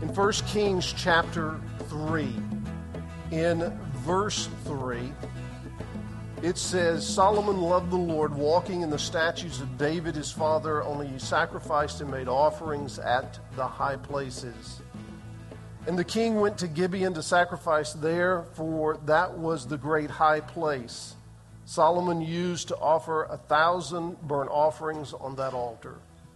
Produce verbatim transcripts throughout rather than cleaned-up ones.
In First Kings chapter three, in verse three, it says, Solomon loved the Lord, walking in the statutes of David his father, only he sacrificed and made offerings at the high places. And the king went to Gibeon to sacrifice there, for that was the great high place. Solomon used to offer a thousand burnt offerings on that altar.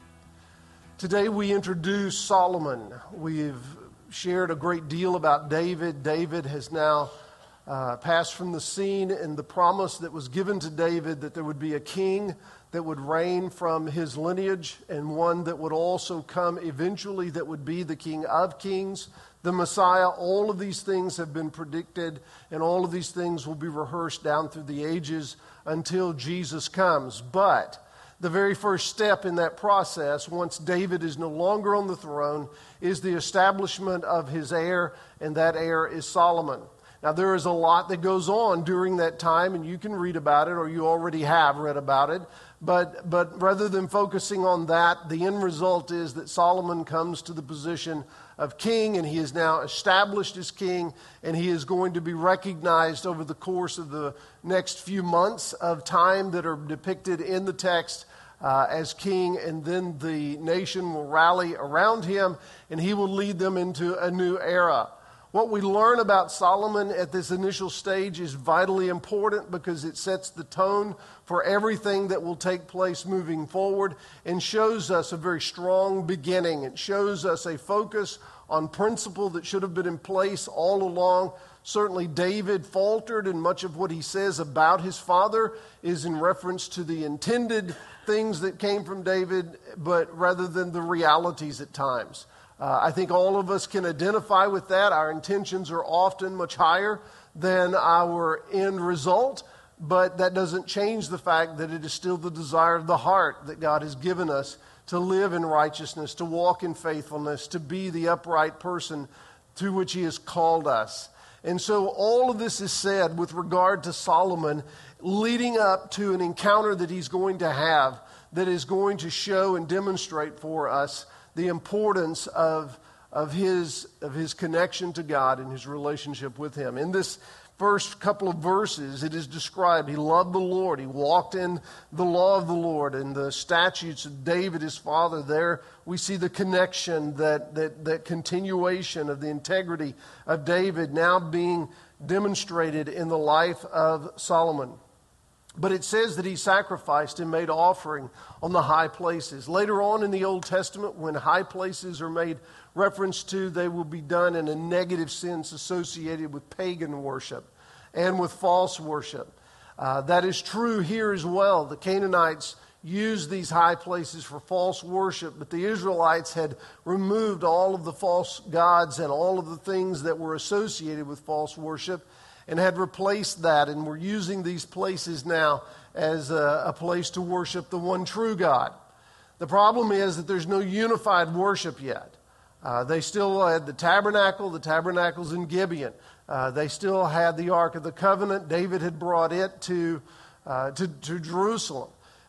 Today we introduce Solomon. We've shared a great deal about David. David has now uh, passed from the scene, and the promise that was given to David that there would be a king that would reign from his lineage, and one that would also come eventually that would be the King of Kings, the Messiah. All of these things have been predicted, and all of these things will be rehearsed down through the ages until Jesus comes. But the very first step in that process, once David is no longer on the throne, is the establishment of his heir, and that heir is Solomon. Now, there is a lot that goes on during that time, and you can read about it, or you already have read about it. But, but rather than focusing on that, the end result is that Solomon comes to the position of king, and he is now established as king, and he is going to be recognized over the course of the next few months of time that are depicted in the text uh, as king, and then the nation will rally around him, and he will lead them into a new era. What we learn about Solomon at this initial stage is vitally important because it sets the tone for everything that will take place moving forward and shows us a very strong beginning. It shows us a focus on principle that should have been in place all along. Certainly David faltered, and much of what he says about his father is in reference to the intended things that came from David, but rather than the realities at times. Uh, I think all of us can identify with that. Our intentions are often much higher than our end result, but that doesn't change the fact that it is still the desire of the heart that God has given us to live in righteousness, to walk in faithfulness, to be the upright person to which He has called us. And so all of this is said with regard to Solomon, leading up to an encounter that he's going to have that is going to show and demonstrate for us the importance of, of, his, of his connection to God and his relationship with Him. In this first couple of verses, it is described, he loved the Lord, he walked in the law of the Lord and the statutes of David, his father. There we see the connection, that, that, that continuation of the integrity of David now being demonstrated in the life of Solomon. But it says that he sacrificed and made offering on the high places. Later on in the Old Testament, when high places are made reference to, they will be done in a negative sense associated with pagan worship and with false worship. Uh, that is true here as well. The Canaanites used these high places for false worship, but the Israelites had removed all of the false gods and all of the things that were associated with false worship, and had replaced that, and we're using these places now as a, a place to worship the one true God. The problem is that there's no unified worship yet. Uh, they still had the tabernacle. The tabernacle's in Gibeon. Uh, they still had the Ark of the Covenant. David had brought it to, uh, to, to Jerusalem.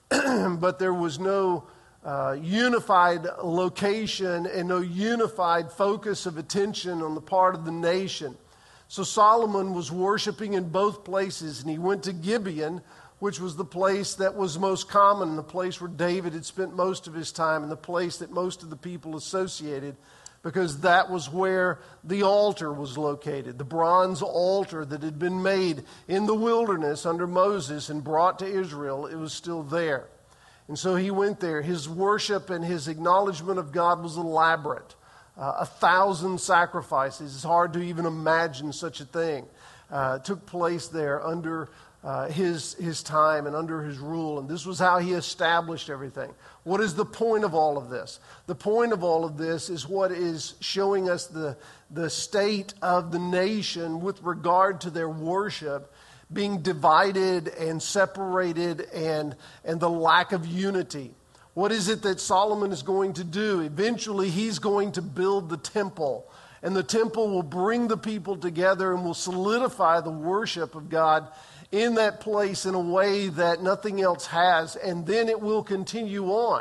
But there was no uh, unified location and no unified focus of attention on the part of the nation. So Solomon was worshiping in both places, and he went to Gibeon, which was the place that was most common, the place where David had spent most of his time, and the place that most of the people associated, because that was where the altar was located, the bronze altar that had been made in the wilderness under Moses and brought to Israel. It was still there. And so he went there. His worship and his acknowledgement of God was elaborate. Uh, a thousand sacrifices. It's hard to even imagine such a thing. Uh, took place there under uh, his, his time and under his rule. And this was how he established everything. What is the point of all of this? The point of all of this is what is showing us the, the state of the nation with regard to their worship being divided and separated, and, and the lack of unity. What is it that Solomon is going to do? Eventually, he's going to build the temple. And the temple will bring the people together and will solidify the worship of God in that place in a way that nothing else has. And then it will continue on.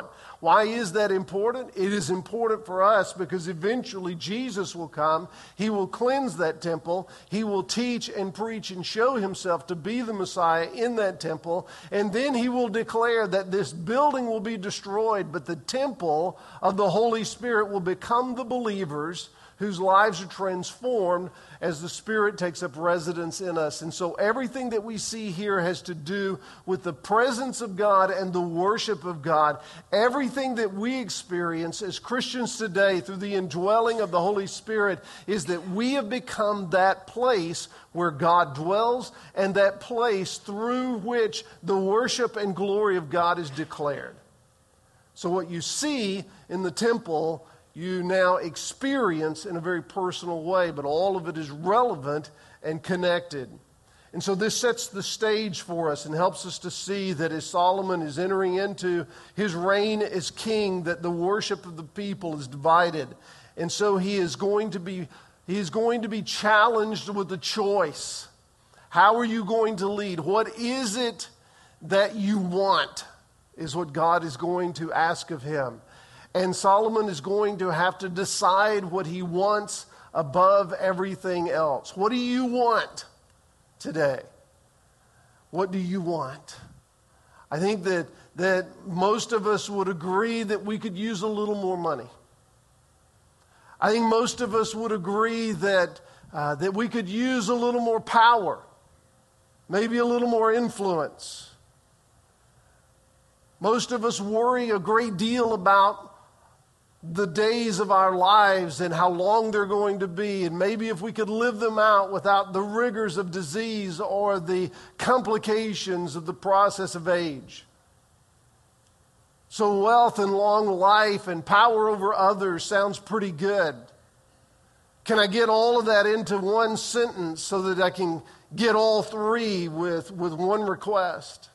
Why is that important? It is important for us because eventually Jesus will come. He will cleanse that temple. He will teach and preach and show himself to be the Messiah in that temple. And then he will declare that this building will be destroyed, but the temple of the Holy Spirit will become the believers whose lives are transformed as the Spirit takes up residence in us. And so everything that we see here has to do with the presence of God and the worship of God. Everything that we experience as Christians today through the indwelling of the Holy Spirit is that we have become that place where God dwells and that place through which the worship and glory of God is declared. So what you see in the temple, you now experience in a very personal way, but all of it is relevant and connected. And so this sets the stage for us and helps us to see that as Solomon is entering into his reign as king, that the worship of the people is divided. And so he is going to be, he is going to be challenged with a choice. How are you going to lead? What is it that you want? Is what God is going to ask of him. And Solomon is going to have to decide what he wants above everything else. What do you want today? What do you want? I think that, that most of us would agree that we could use a little more money. I think most of us would agree that, uh, that we could use a little more power, maybe a little more influence. Most of us worry a great deal about the days of our lives and how long they're going to be, and maybe if we could live them out without the rigors of disease or the complications of the process of age. So wealth and long life and power over others sounds pretty good. Can I get all of that into one sentence so that I can get all three with, with one request?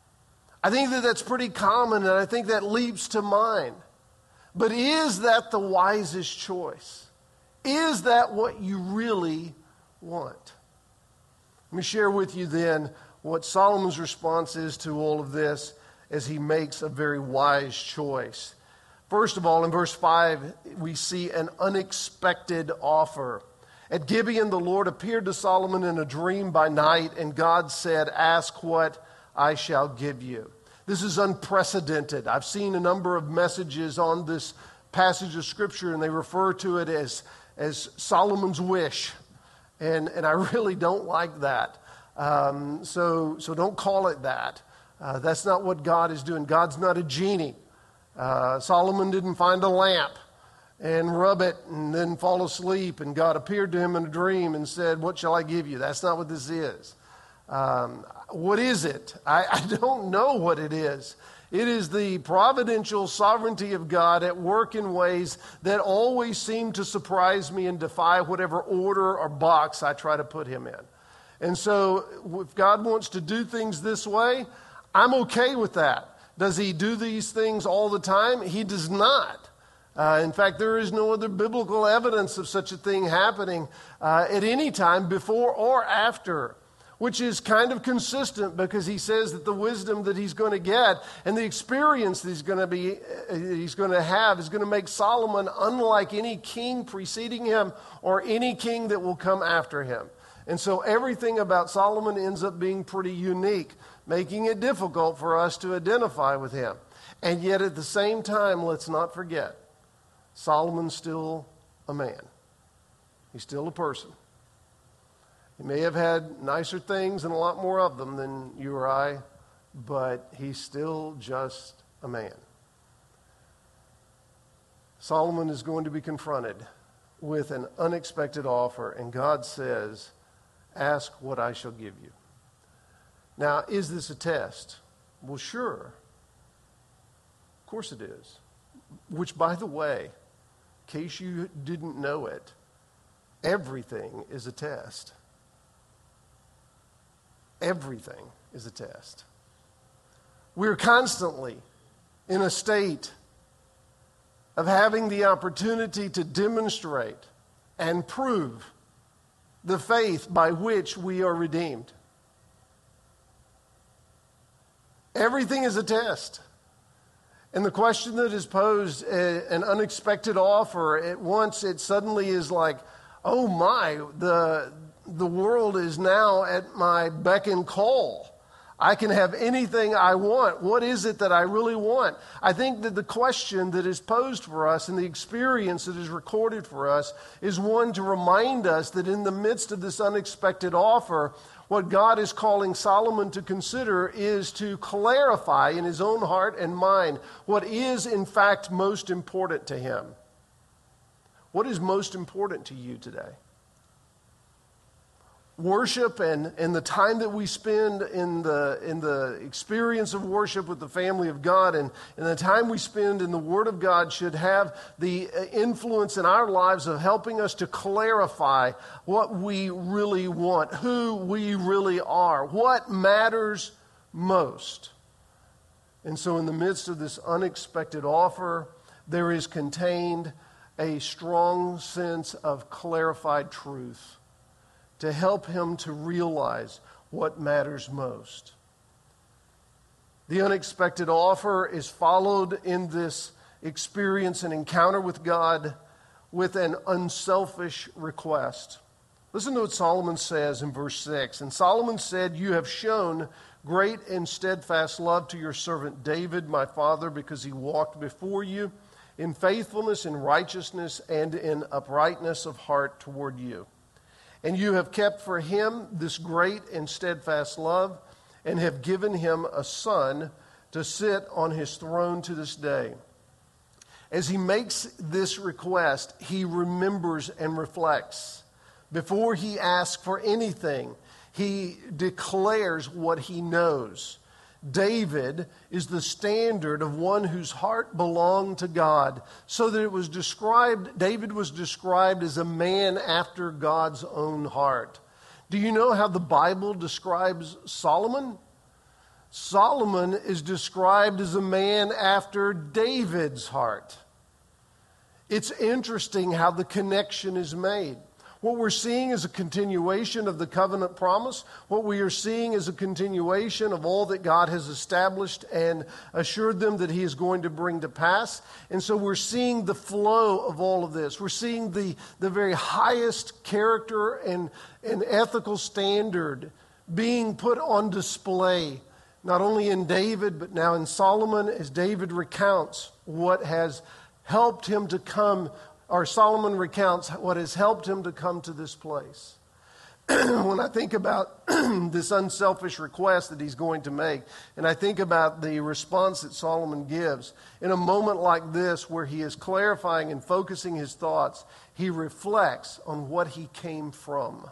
I think that that's pretty common, and I think that leaps to mind. But is that the wisest choice? Is that what you really want? Let me share with you then what Solomon's response is to all of this as he makes a very wise choice. First of all, in verse five, we see an unexpected offer. At Gibeon, the Lord appeared to Solomon in a dream by night, and God said, "Ask what I shall give you." This is unprecedented. I've seen a number of messages on this passage of Scripture, and they refer to it as, as Solomon's wish. And, and I really don't like that. Um, so, so don't call it that. Uh, that's not what God is doing. God's not a genie. Uh, Solomon didn't find a lamp and rub it and then fall asleep, and God appeared to him in a dream and said, "What shall I give you?" That's not what this is. Um, what is it? I, I don't know what it is. It is the providential sovereignty of God at work in ways that always seem to surprise me and defy whatever order or box I try to put him in. And so if God wants to do things this way, I'm okay with that. Does he do these things all the time? He does not. Uh, in fact, there is no other biblical evidence of such a thing happening uh, at any time before or after, which is kind of consistent because he says that the wisdom that he's going to get and the experience that he's going to be, he's going to have is going to make Solomon unlike any king preceding him or any king that will come after him. And so everything about Solomon ends up being pretty unique, making it difficult for us to identify with him. And yet at the same time, let's not forget, Solomon's still a man. He's still a person. He may have had nicer things and a lot more of them than you or I, but he's still just a man. Solomon is going to be confronted with an unexpected offer, and God says, "Ask what I shall give you." Now, is this a test? Well, sure. Of course it is. Which, by the way, in case you didn't know it, everything is a test. Everything is a test. We're constantly in a state of having the opportunity to demonstrate and prove the faith by which we are redeemed. Everything is a test. And the question that is posed, a, an unexpected offer, at once it suddenly is like, oh my, the, the world is now at my beck and call. I can have anything I want. What is it that I really want? I think that the question that is posed for us and the experience that is recorded for us is one to remind us that in the midst of this unexpected offer, what God is calling Solomon to consider is to clarify in his own heart and mind what is in fact most important to him. What is most important to you today? Worship and, and the time that we spend in the in the experience of worship with the family of God and, and the time we spend in the Word of God should have the influence in our lives of helping us to clarify what we really want, who we really are, what matters most. And so in the midst of this unexpected offer, there is contained a strong sense of clarified truth to help him to realize what matters most. The unexpected offer is followed in this experience and encounter with God with an unselfish request. Listen to what Solomon says in verse six. And Solomon said, "You have shown great and steadfast love to your servant David, my father, because he walked before you in faithfulness, in righteousness, and in uprightness of heart toward you. And you have kept for him this great and steadfast love, and have given him a son to sit on his throne to this day." As he makes this request, he remembers and reflects. Before he asks for anything, he declares what he knows. David is the standard of one whose heart belonged to God, so that it was described, David was described as a man after God's own heart. Do you know how the Bible describes Solomon? Solomon is described as a man after David's heart. It's interesting how the connection is made. What we're seeing is a continuation of the covenant promise. What we are seeing is a continuation of all that God has established and assured them that he is going to bring to pass. And so we're seeing the flow of all of this. We're seeing the, the very highest character and, and ethical standard being put on display, not only in David, but now in Solomon, as David recounts what has helped him to come, or Solomon recounts what has helped him to come to this place. When I think about this unselfish request that he's going to make, and I think about the response that Solomon gives, in a moment like this where he is clarifying and focusing his thoughts, he reflects on what he came from.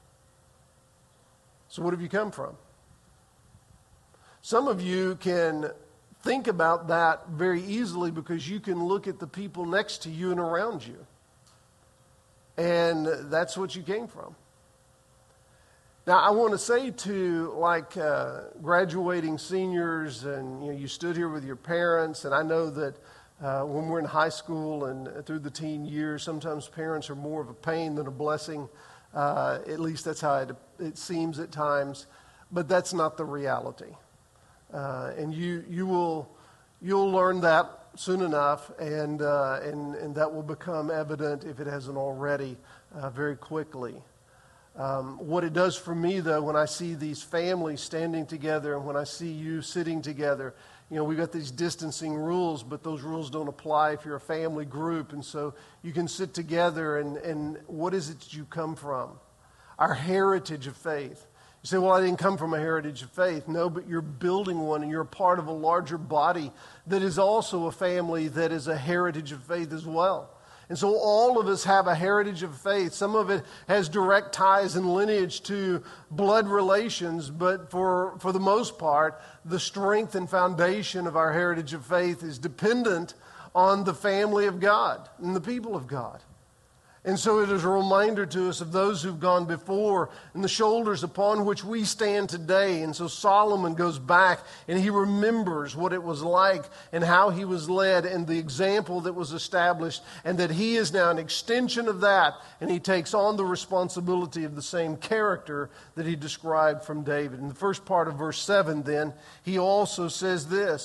So what have you come from? Some of you can think about that very easily because you can look at the people next to you and around you. And that's what you came from. Now, I want to say to like uh, graduating seniors, and you know, you stood here with your parents, and I know that uh, when we're in high school and through the teen years, sometimes parents are more of a pain than a blessing. Uh, at least that's how it, it seems at times. But that's not the reality. Uh, and you you will you'll learn that soon enough, and uh, and and that will become evident if it hasn't already uh, very quickly. Um, what it does for me, though, when I see these families standing together and when I see you sitting together, you know, we've got these distancing rules, but those rules don't apply if you're a family group, and so you can sit together. And and what is it that you come from? Our heritage of faith. You say, well, I didn't come from a heritage of faith. No, but you're building one, and you're a part of a larger body that is also a family that is a heritage of faith as well. And so all of us have a heritage of faith. Some of it has direct ties and lineage to blood relations, but for, for the most part, the strength and foundation of our heritage of faith is dependent on the family of God and the people of God. And so it is a reminder to us of those who've gone before and the shoulders upon which we stand today. And so Solomon goes back and he remembers what it was like and how he was led and the example that was established, and that he is now an extension of that, and he takes on the responsibility of the same character that he described from David. In the first part of verse seven then, he also says this,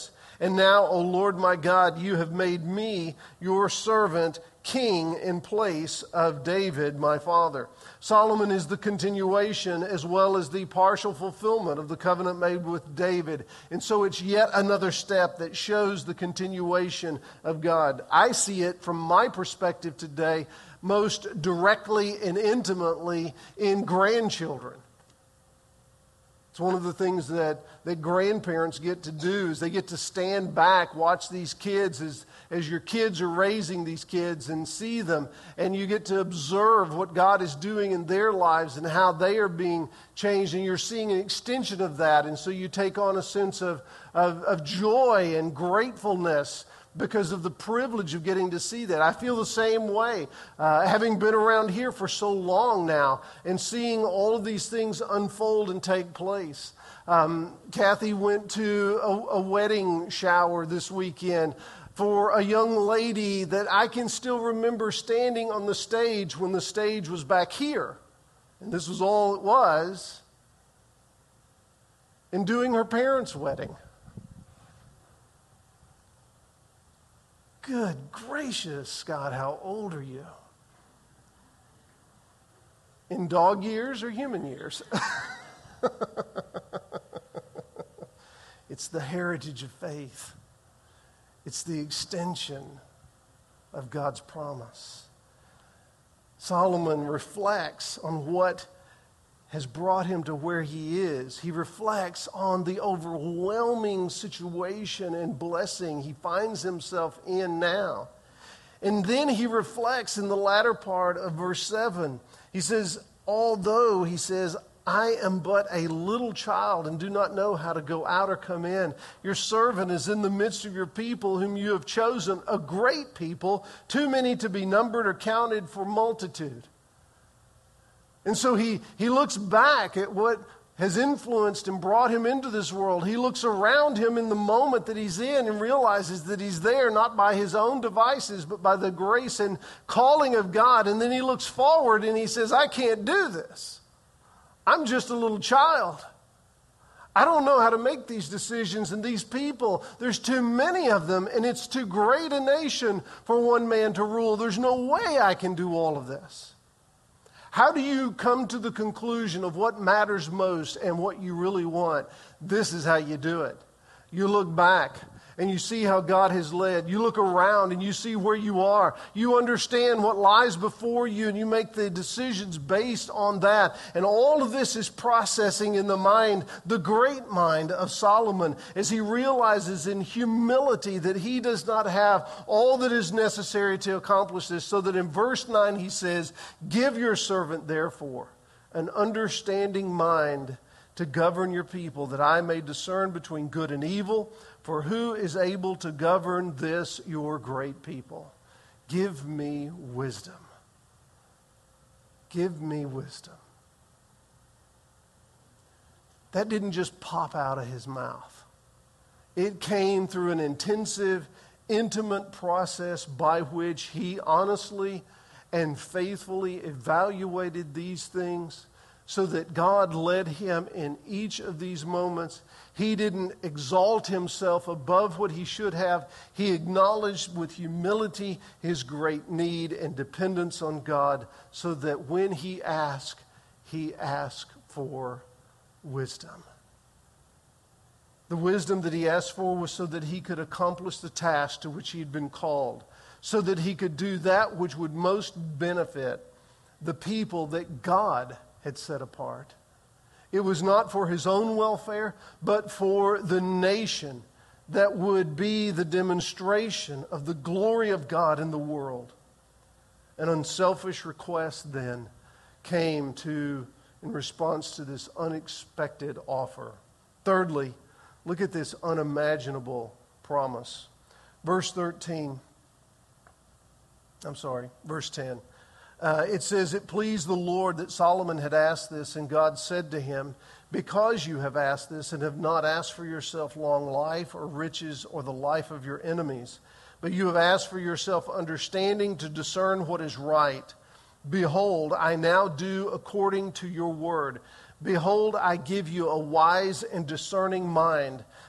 And now, O Lord my God, you have made me your servant king in place of David, my father. Solomon is the continuation as well as the partial fulfillment of the covenant made with David. And so it's yet another step that shows the continuation of God. I see it from my perspective today most directly and intimately in grandchildren. It's one of the things that, that grandparents get to do is they get to stand back, watch these kids as, as your kids are raising these kids and see them. And you get to observe what God is doing in their lives and how they are being changed. And you're seeing an extension of that. And so you take on a sense of, of, of joy and gratefulness because of the privilege of getting to see that. I feel the same way, uh, having been around here for so long now and seeing all of these things unfold and take place. Um, Kathy went to a, a wedding shower this weekend for a young lady that I can still remember standing on the stage when the stage was back here. And this was all it was, and doing her parents' wedding. Good gracious, Scott, how old are you? In dog years or human years? It's the heritage of faith. It's the extension of God's promise. Solomon reflects on what has brought him to where he is. He reflects on the overwhelming situation and blessing he finds himself in now. And then he reflects in the latter part of verse seven. He says, although, he says, I am but a little child and do not know how to go out or come in. Your servant is in the midst of your people whom you have chosen, a great people, too many to be numbered or counted for multitude. And so he, he looks back at what has influenced and brought him into this world. He looks around him in the moment that he's in and realizes that he's there not by his own devices, but by the grace and calling of God. And then he looks forward and he says, I can't do this. I'm just a little child. I don't know how to make these decisions, and these people, there's too many of them, and it's too great a nation for one man to rule. There's no way I can do all of this. How do you come to the conclusion of what matters most and what you really want? This is how you do it. You look back and you see how God has led. You look around and you see where you are. You understand what lies before you and you make the decisions based on that. And all of this is processing in the mind, the great mind of Solomon, as he realizes in humility that he does not have all that is necessary to accomplish this. So that in verse nine he says, give your servant therefore an understanding mind to govern your people, that I may discern between good and evil. For who is able to govern this, your great people? Give me wisdom. Give me wisdom. That didn't just pop out of his mouth. It came through an intensive, intimate process by which he honestly and faithfully evaluated these things, so that God led him in each of these moments. He didn't exalt himself above what he should have. He acknowledged with humility his great need and dependence on God, so that when he asked, he asked for wisdom. The wisdom that he asked for was so that he could accomplish the task to which he had been called, so that he could do that which would most benefit the people that God had set apart. It was not for his own welfare, but for the nation that would be the demonstration of the glory of God in the world. An unselfish request then came to in response to this unexpected offer. Thirdly, look at this unimaginable promise. Verse thirteen. I'm sorry, verse ten. Uh, it says, it pleased the Lord that Solomon had asked this, and God said to him, because you have asked this and have not asked for yourself long life or riches or the life of your enemies, but you have asked for yourself understanding to discern what is right. Behold, I now do according to your word. Behold, I give you a wise and discerning mind,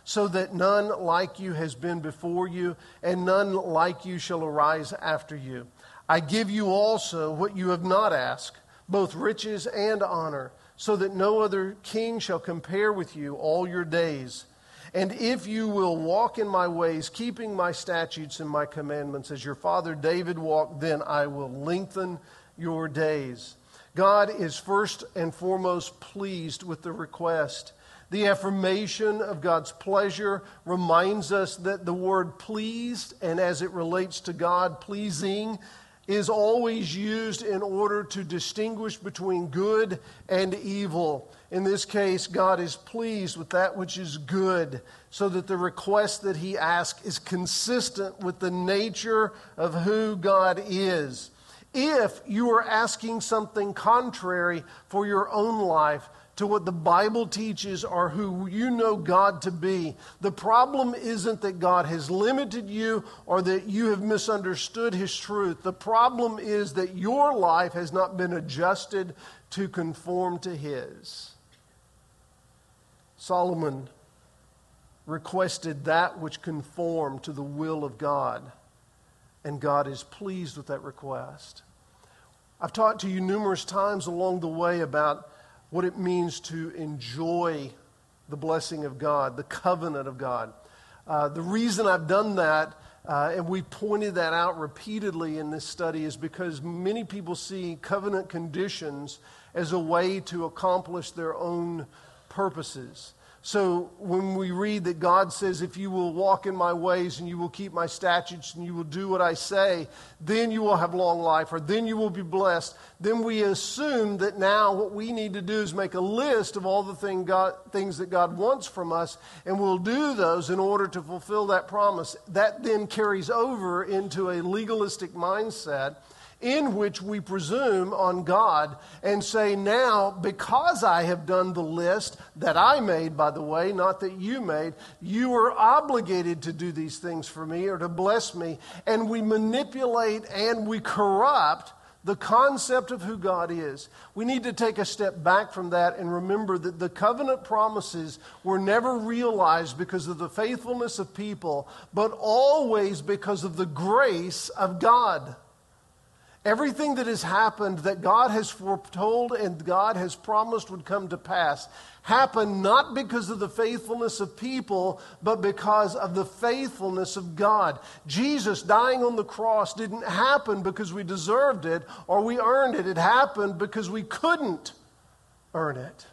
so that none like you has been before you, and none like you shall arise after you. I give you also what you have not asked, both riches and honor, so that no other king shall compare with you all your days. And if you will walk in my ways, keeping my statutes and my commandments, as your father David walked, then I will lengthen your days. God is first and foremost pleased with the request. The affirmation of God's pleasure reminds us that the word pleased, and as it relates to God, pleasing, is always used in order to distinguish between good and evil. In this case, God is pleased with that which is good, so that the request that he asks is consistent with the nature of who God is. If you are asking something contrary for your own life to what the Bible teaches or who you know God to be, the problem isn't that God has limited you or that you have misunderstood his truth. The problem is that your life has not been adjusted to conform to his. Solomon requested that which conformed to the will of God, and God is pleased with that request. I've talked to you numerous times along the way about what it means to enjoy the blessing of God, the covenant of God. Uh, the reason I've done that, uh, and we pointed that out repeatedly in this study, is because many people see covenant conditions as a way to accomplish their own purposes. So when we read that God says, if you will walk in my ways and you will keep my statutes and you will do what I say, then you will have long life, or then you will be blessed, then we assume that now what we need to do is make a list of all the thing God, things that God wants from us, and we'll do those in order to fulfill that promise. That then carries over into a legalistic mindset in which we presume on God and say, now, because I have done the list that I made, by the way, not that you made, you are obligated to do these things for me or to bless me. And we manipulate and we corrupt the concept of who God is. We need to take a step back from that and remember that the covenant promises were never realized because of the faithfulness of people, but always because of the grace of God. Everything that has happened that God has foretold and God has promised would come to pass happened not because of the faithfulness of people, but because of the faithfulness of God. Jesus dying on the cross didn't happen because we deserved it or we earned it. It happened because we couldn't earn it.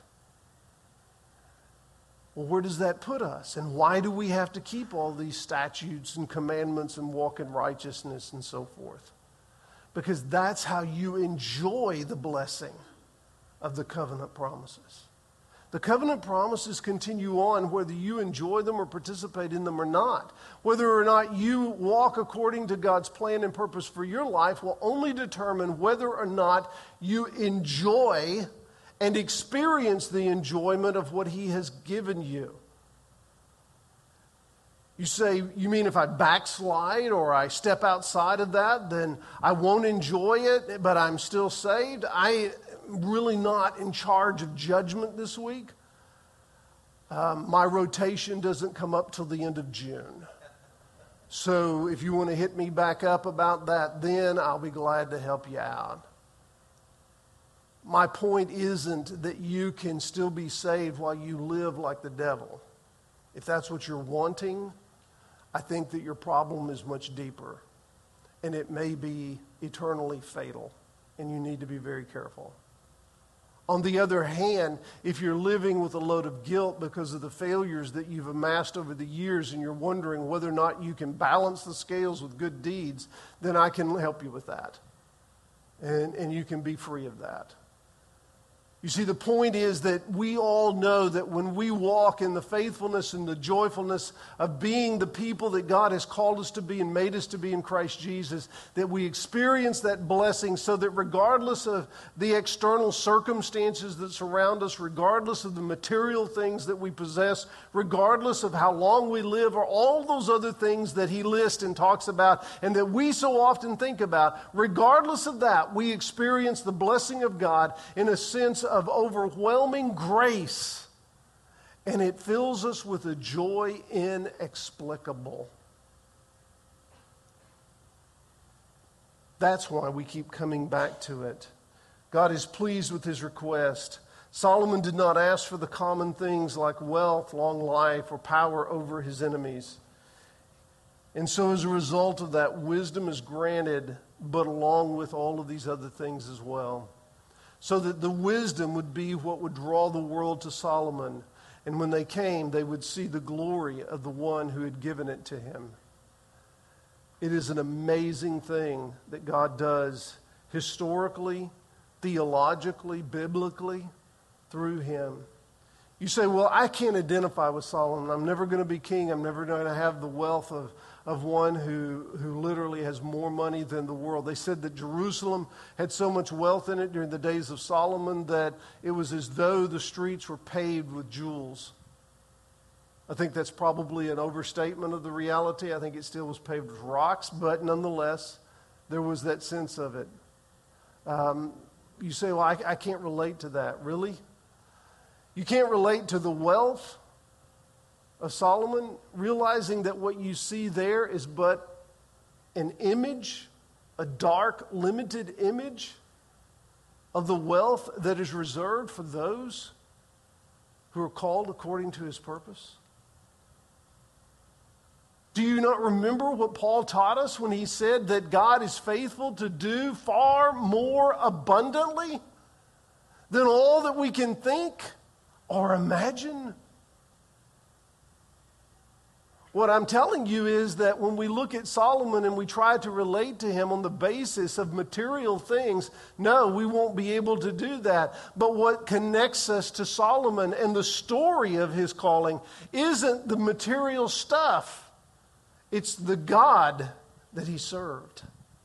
Well, where does that put us? And why do we have to keep all these statutes and commandments and walk in righteousness and so forth? Because that's how you enjoy the blessing of the covenant promises. The covenant promises continue on whether you enjoy them or participate in them or not. Whether or not you walk according to God's plan and purpose for your life will only determine whether or not you enjoy and experience the enjoyment of what he has given you. You say, you mean if I backslide or I step outside of that, then I won't enjoy it, but I'm still saved? I am really not in charge of judgment this week. Um, my rotation doesn't come up till the end of June. So if you want to hit me back up about that, then I'll be glad to help you out. My point isn't that you can still be saved while you live like the devil. If that's what you're wanting, I think that your problem is much deeper, and it may be eternally fatal, and you need to be very careful. On the other hand, if you're living with a load of guilt because of the failures that you've amassed over the years and you're wondering whether or not you can balance the scales with good deeds, then I can help you with that, and, and you can be free of that. You see, the point is that we all know that when we walk in the faithfulness and the joyfulness of being the people that God has called us to be and made us to be in Christ Jesus, that we experience that blessing so that regardless of the external circumstances that surround us, regardless of the material things that we possess, regardless of how long we live, or all those other things that he lists and talks about and that we so often think about, regardless of that, we experience the blessing of God in a sense of overwhelming grace And it fills us with a joy inexplicable. That's why we keep coming back to it. God is pleased with his request. Solomon did not ask for the common things like wealth, long life, or power over his enemies. And so as a result of that, wisdom is granted, but along with all of these other things as well. So that the wisdom would be what would draw the world to Solomon. And when they came, they would see the glory of the one who had given it to him. It is an amazing thing that God does historically, theologically, biblically, through him. You say, well, I can't identify with Solomon. I'm never going to be king. I'm never going to have the wealth of, of one who, who literally has more money than the world. They said that Jerusalem had so much wealth in it during the days of Solomon that it was as though the streets were paved with jewels. I think that's probably an overstatement of the reality. I think it still was paved with rocks, but nonetheless, there was that sense of it. Um, you say, well, I, I can't relate to that. Really? You can't relate to the wealth of Solomon, realizing that what you see there is but an image, a dark, limited image of the wealth that is reserved for those who are called according to his purpose? Do you not remember what Paul taught us when he said that God is faithful to do far more abundantly than all that we can think or imagine? What I'm telling you is that when we look at Solomon and we try to relate to him on the basis of material things, no, we won't be able to do that. But what connects us to Solomon and the story of his calling isn't the material stuff. It's the God that he served.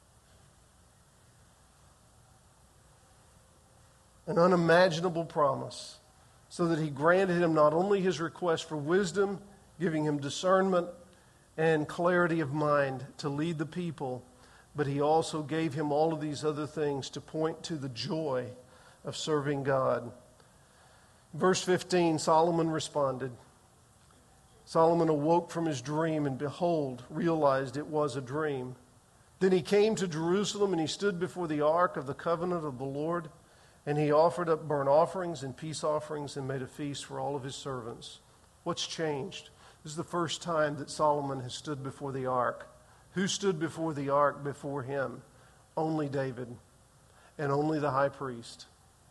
An unimaginable promise, so that he granted him not only his request for wisdom, giving him discernment and clarity of mind to lead the people, but he also gave him all of these other things to point to the joy of serving God. Verse fifteen, Solomon responded. Solomon awoke from his dream and behold, realized it was a dream. Then he came to Jerusalem and he stood before the ark of the covenant of the Lord, and he offered up burnt offerings and peace offerings and made a feast for all of his servants. What's changed? This is the first time that Solomon has stood before the ark. Who stood before the ark before him? Only David and only the high priest.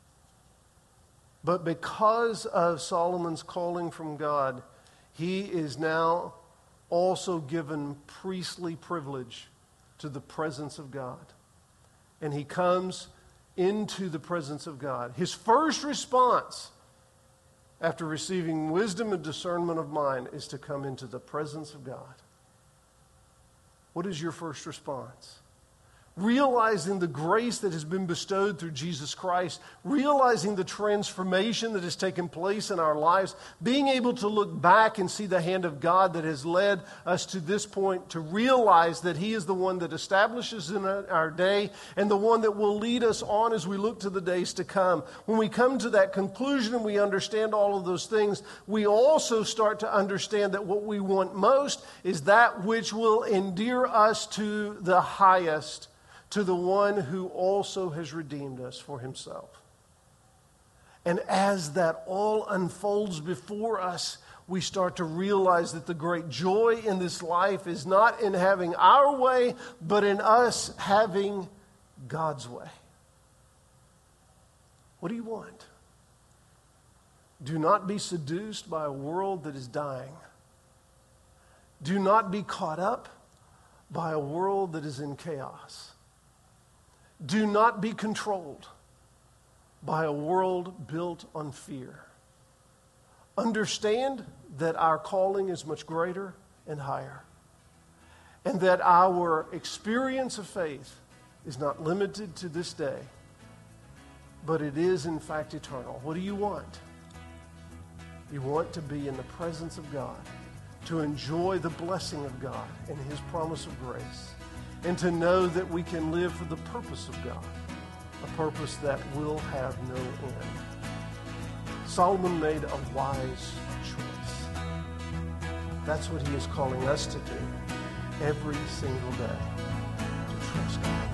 But because of Solomon's calling from God, he is now also given priestly privilege to the presence of God. And he comes into the presence of God. His first response after receiving wisdom and discernment of mind is to come into the presence of God. What is your first response? Realizing the grace that has been bestowed through Jesus Christ, realizing the transformation that has taken place in our lives, being able to look back and see the hand of God that has led us to this point, to realize that he is the one that establishes in our day and the one that will lead us on as we look to the days to come. When we come to that conclusion and we understand all of those things, we also start to understand that what we want most is that which will endear us to the highest, to the one who also has redeemed us for himself. And as that all unfolds before us, we start to realize that the great joy in this life is not in having our way, but in us having God's way. What do you want? Do not be seduced by a world that is dying. Do not be caught up by a world that is in chaos. Do not be controlled by a world built on fear. Understand that our calling is much greater and higher, and that our experience of faith is not limited to this day, but it is in fact eternal. What do you want? You want to be in the presence of God, to enjoy the blessing of God and his promise of grace, and to know that we can live for the purpose of God, a purpose that will have no end. Solomon made a wise choice. That's what he is calling us to do every single day, to trust God.